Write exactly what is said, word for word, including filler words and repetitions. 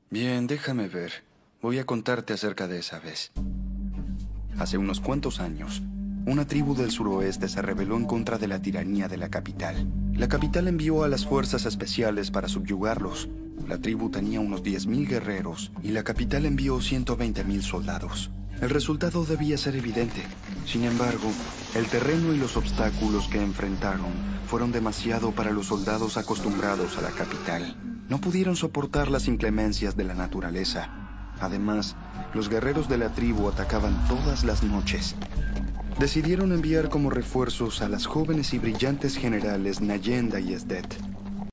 Bien, déjame ver. Voy a contarte acerca de esa vez. Hace unos cuantos años, una tribu del suroeste se rebeló en contra de la tiranía de la capital. La capital envió a las fuerzas especiales para subyugarlos. La tribu tenía unos diez mil guerreros y la capital envió ciento veinte mil soldados. El resultado debía ser evidente. Sin embargo, el terreno y los obstáculos que enfrentaron fueron demasiado para los soldados acostumbrados a la capital. No pudieron soportar las inclemencias de la naturaleza. Además, los guerreros de la tribu atacaban todas las noches. Decidieron enviar como refuerzos a las jóvenes y brillantes generales Nayenda y Esdet.